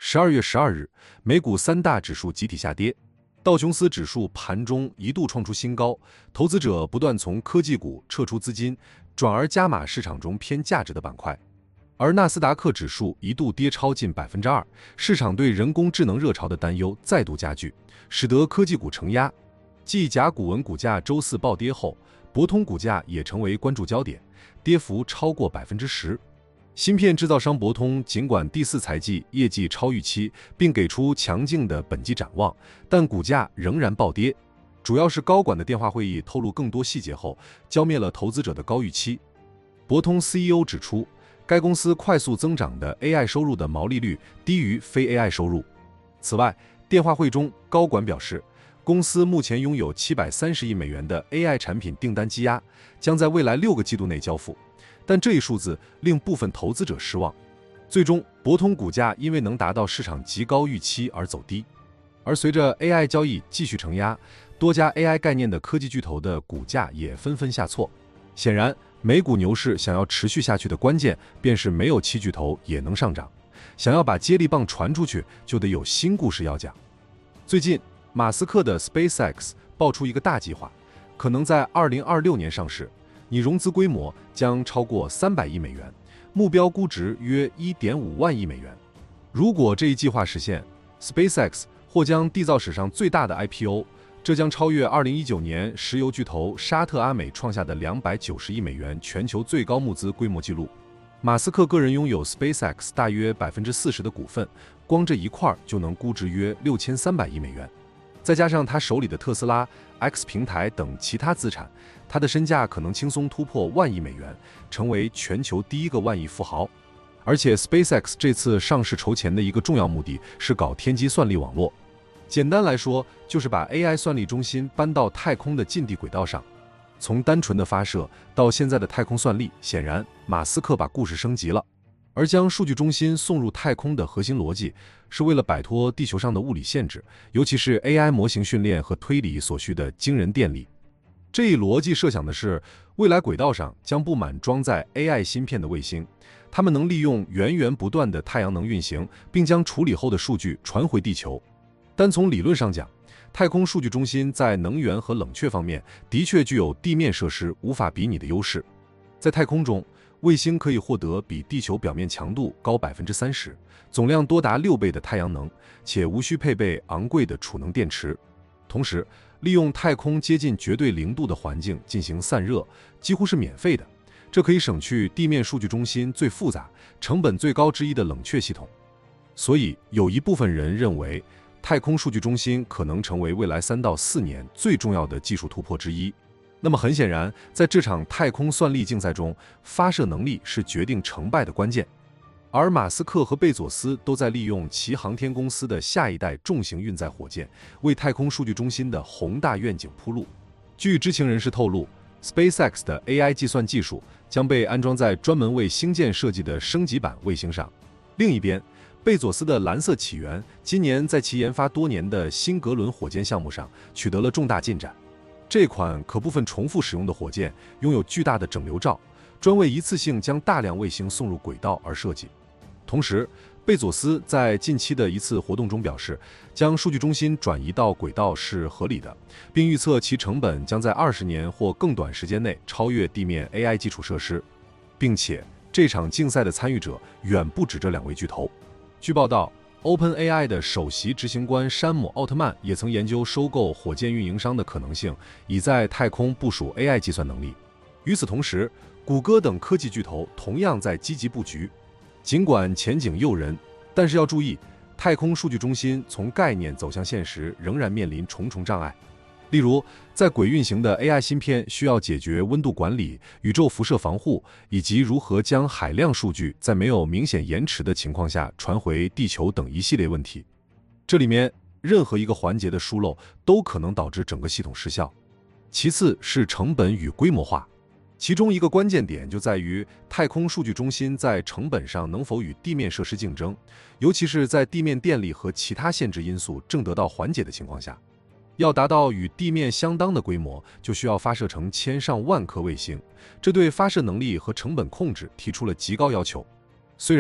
12月12日，美股三大指数集体下跌，道琼斯指数盘中一度创出新高，投资者不断从科技股撤出资金，转而加码市场中偏价值的板块。而纳斯达克指数一度跌超近2%，市场对人工智能热潮的担忧再度加剧，使得科技股承压。继甲骨文股价周四暴跌后，博通股价也成为关注焦点，跌幅超过10%。芯片制造商博通尽管第四财季业绩超预期，并给出强劲的本季展望，但股价仍然暴跌，主要是高管的电话会议透露更多细节后，浇灭了投资者的高预期。博通 CEO 指出，该公司快速增长的 AI 收入的毛利率低于非 AI 收入。此外，电话会中高管表示，公司目前拥有730亿美元的 AI 产品订单积压，将在未来6个季度内交付。但这一数字令部分投资者失望，最终博通股价因为能达到市场极高预期而走低。而随着 AI 交易继续承压，多家 AI 概念的科技巨头的股价也纷纷下挫。显然，美股牛市想要持续下去的关键，便是没有七巨头也能上涨。想要把接力棒传出去，就得有新故事要讲。最近，马斯克的 SpaceX 爆出一个大计划，可能在2026年上市。拟融资规模将超过300亿美元，目标估值约1.5万亿美元。如果这一计划实现 ，SpaceX 或将缔造史上最大的 IPO， 这将超越2019年石油巨头沙特阿美创下的290亿美元全球最高募资规模纪录。马斯克个人拥有 SpaceX 大约40%的股份，光这一块就能估值约6300亿美元。再加上他手里的特斯拉、X 平台等其他资产，他的身价可能轻松突破1万亿美元，成为全球第一个1万亿富豪。而且 SpaceX 这次上市筹钱的一个重要目的是搞天基算力网络，简单来说就是把 AI 算力中心搬到太空的近地轨道上。从单纯的发射到现在的太空算力，显然马斯克把故事升级了。而将数据中心送入太空的核心逻辑，是为了摆脱地球上的物理限制，尤其是 AI 模型训练和推理所需的惊人电力。这一逻辑设想的是，未来轨道上将布满装载 AI 芯片的卫星，它们能利用源源不断的太阳能运行，并将处理后的数据传回地球。单从理论上讲，太空数据中心在能源和冷却方面的确具有地面设施无法比拟的优势。在太空中，卫星可以获得比地球表面强度高30%，总量多达6倍的太阳能，且无需配备昂贵的储能电池。同时，利用太空接近绝对0度的环境进行散热，几乎是免费的。这可以省去地面数据中心最复杂、成本最高之一的冷却系统。所以，有一部分人认为，太空数据中心可能成为未来3到4年最重要的技术突破之一。那么很显然，在这场太空算力竞赛中，发射能力是决定成败的关键。而马斯克和贝佐斯都在利用其航天公司的下一代重型运载火箭，为太空数据中心的宏大愿景铺路。据知情人士透露， SpaceX 的 AI 计算技术将被安装在专门为星舰设计的升级版卫星上。另一边，贝佐斯的蓝色起源今年在其研发多年的新格伦火箭项目上取得了重大进展。这款可部分重复使用的火箭拥有巨大的整流罩，专为一次性将大量卫星送入轨道而设计。同时，贝佐斯在近期的一次活动中表示，将数据中心转移到轨道是合理的，并预测其成本将在20年或更短时间内超越地面 AI 基础设施，并且这场竞赛的参与者远不止这2位巨头。据报道，OpenAI 的首席执行官山姆·奥特曼也曾研究收购火箭运营商的可能性，以在太空部署 AI 计算能力。与此同时，谷歌等科技巨头同样在积极布局。尽管前景诱人，但是要注意，太空数据中心从概念走向现实仍然面临重重障碍。例如，在轨运行的 AI 芯片需要解决温度管理、宇宙辐射防护，以及如何将海量数据在没有明显延迟的情况下传回地球等一系列问题。这里面任何一个环节的疏漏都可能导致整个系统失效。其次是成本与规模化，其中一个关键点就在于太空数据中心在成本上能否与地面设施竞争，尤其是在地面电力和其他限制因素正得到缓解的情况下。要达到与地面相当的规模，就需要发射成千上万颗卫星，这对发射能力和成本控制提出了极高要求。虽然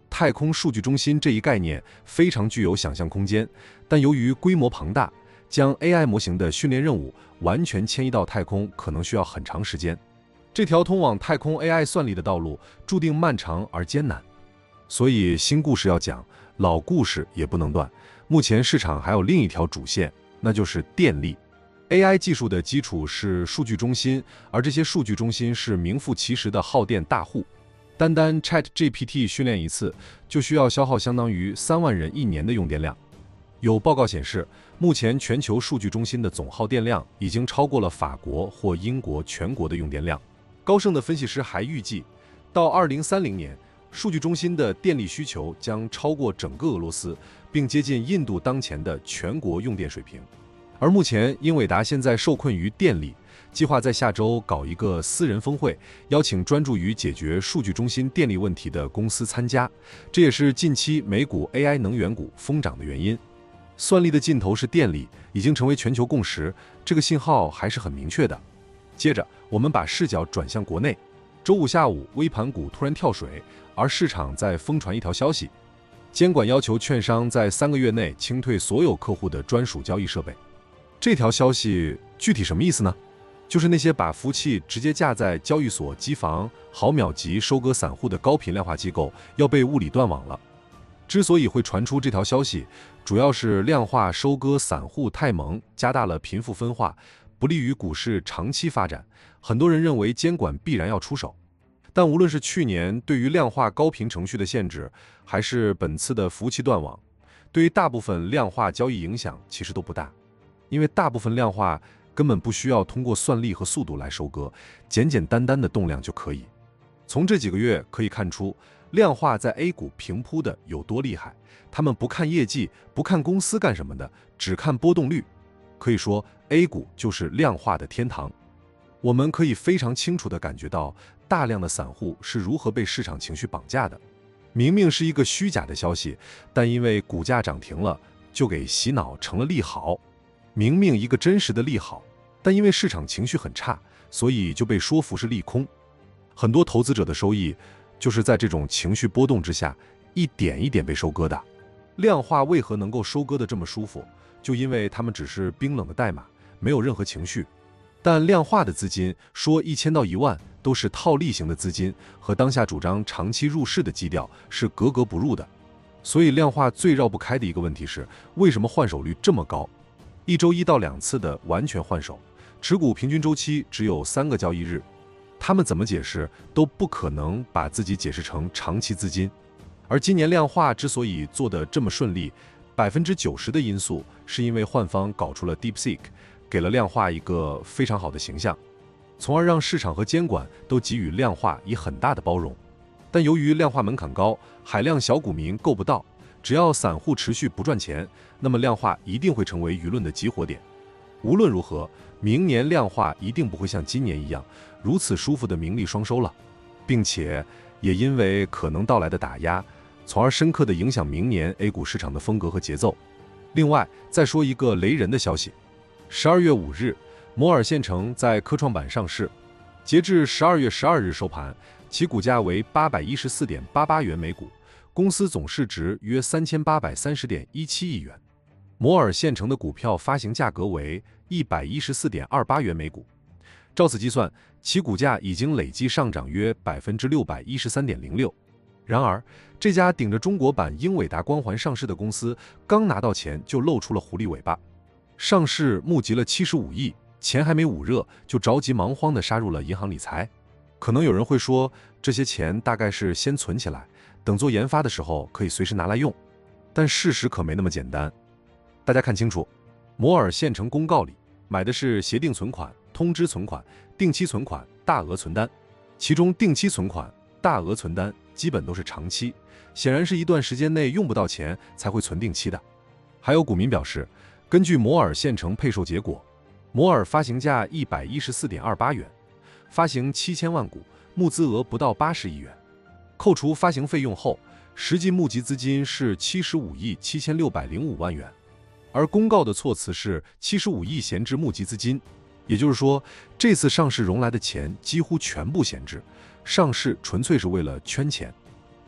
太空数据中心这一概念非常具有想象空间，但由于规模庞大，将 AI 模型的训练任务完全迁移到太空可能需要很长时间。这条通往太空 AI 算力的道路注定漫长而艰难。所以新故事要讲，老故事也不能断。目前市场还有另一条主线，那就是电力。AI 技术的基础是数据中心，而这些数据中心是名副其实的耗电大户。单单 ChatGPT 训练一次，就需要消耗相当于3万人1年的用电量。有报告显示，目前全球数据中心的总耗电量已经超过了法国或英国全国的用电量。高盛的分析师还预计，到2030年，数据中心的电力需求将超过整个俄罗斯，并接近印度当前的全国用电水平。而目前，英伟达现在受困于电力，计划在下周搞一个私人峰会，邀请专注于解决数据中心电力问题的公司参加。这也是近期美股 AI 能源股疯涨的原因。算力的尽头是电力，已经成为全球共识，这个信号还是很明确的。接着，我们把视角转向国内。周五下午，微盘股突然跳水，而市场在疯传一条消息：监管要求券商在3个月内清退所有客户的专属交易设备。这条消息具体什么意思呢？就是那些把服务器直接架在交易所机房、毫秒级收割散户的高频量化机构要被物理断网了。之所以会传出这条消息，主要是量化收割散户太猛，加大了贫富分化，不利于股市长期发展。很多人认为监管必然要出手。但无论是去年对于量化高频程序的限制，还是本次的服务器断网，对于大部分量化交易影响其实都不大。因为大部分量化根本不需要通过算力和速度来收割，简简单单的动量就可以。从这几个月可以看出，量化在 A 股平铺的有多厉害。他们不看业绩，不看公司干什么的，只看波动率。可以说 A 股就是量化的天堂。我们可以非常清楚地感觉到，大量的散户是如何被市场情绪绑架的。明明是一个虚假的消息，但因为股价涨停了，就给洗脑成了利好。明明一个真实的利好，但因为市场情绪很差，所以就被说服是利空。很多投资者的收益就是在这种情绪波动之下一点一点被收割的。量化为何能够收割得这么舒服？就因为他们只是冰冷的代码，没有任何情绪。但量化的资金说1000到1万都是套利型的资金，和当下主张长期入市的基调是格格不入的。所以量化最绕不开的一个问题是，为什么换手率这么高？1周1到2次的完全换手，持股平均周期只有3个交易日，他们怎么解释都不可能把自己解释成长期资金。而今年量化之所以做得这么顺利，90%的因素是因为换方搞出了 DeepSeek， 给了量化一个非常好的形象，从而让市场和监管都给予量化以很大的包容。但由于量化门槛高，海量小股民够不到，只要散户持续不赚钱，那么量化一定会成为舆论的集火点。无论如何，明年量化一定不会像今年一样如此舒服的名利双收了，并且也因为可能到来的打压，从而深刻地影响明年 A 股市场的风格和节奏。另外，再说一个雷人的消息：12月5日，摩尔线程在科创板上市，截至12月12日收盘，其股价为814.88元每股。公司总市值约3830.17亿元，摩尔现成的股票发行价格为114.28元每股。照此计算，其股价已经累计上涨约613.06%。然而，这家顶着中国版英伟达光环上市的公司，刚拿到钱就露出了狐狸尾巴。上市募集了75亿，钱还没捂热，就着急忙慌地杀入了银行理财。可能有人会说，这些钱大概是先存起来，等做研发的时候可以随时拿来用，但事实可没那么简单。大家看清楚，摩尔现成公告里买的是协定存款、通知存款、定期存款、大额存单，其中定期存款、大额存单基本都是长期，显然是一段时间内用不到钱才会存定期的。还有股民表示，根据摩尔现成配售结果，摩尔发行价114.28元，发行7000万股，募资额不到80亿元。扣除发行费用后，实际募集资金是75亿7605万元，而公告的措辞是75亿闲置募集资金，也就是说，这次上市融来的钱几乎全部闲置，上市纯粹是为了圈钱。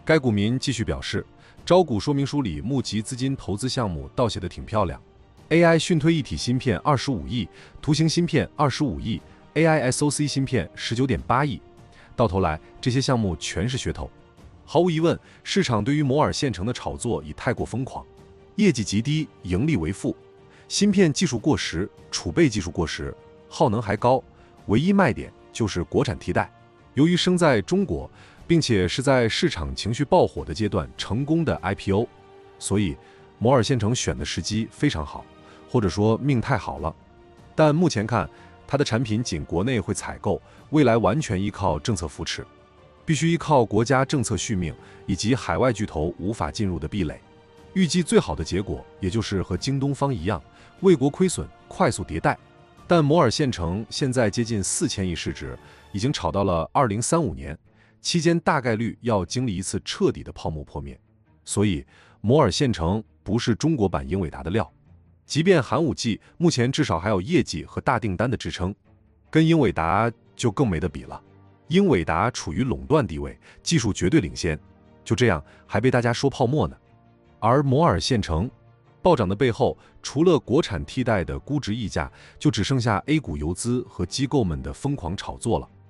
该股民继续表示，招股说明书里募集资金投资项目倒写得挺漂亮 ，AI 讯推一体芯片25亿，图形芯片25亿 ，AI SoC 芯片19.8亿，到头来这些项目全是噱头。毫无疑问，市场对于摩尔线程的炒作已太过疯狂，业绩极低，盈利为负，芯片技术过时，储备技术过时，耗能还高，唯一卖点就是国产替代。由于生在中国，并且是在市场情绪爆火的阶段成功的 IPO， 所以摩尔线程选的时机非常好，或者说命太好了。但目前看，它的产品仅国内会采购，未来完全依靠政策扶持，必须依靠国家政策续命以及海外巨头无法进入的壁垒。预计最好的结果，也就是和京东方一样，为国亏损，快速迭代。但摩尔线程现在接近4000亿市值，已经炒到了2035年，期间大概率要经历一次彻底的泡沫破灭。所以摩尔线程不是中国版英伟达的料，即便寒武纪目前至少还有业绩和大订单的支撑，跟英伟达就更没得比了。英伟达处于垄断地位，技术绝对领先，就这样还被大家说泡沫呢。而摩尔线程暴涨的背后，除了国产替代的估值溢价，就只剩下 A 股游资和机构们的疯狂炒作了。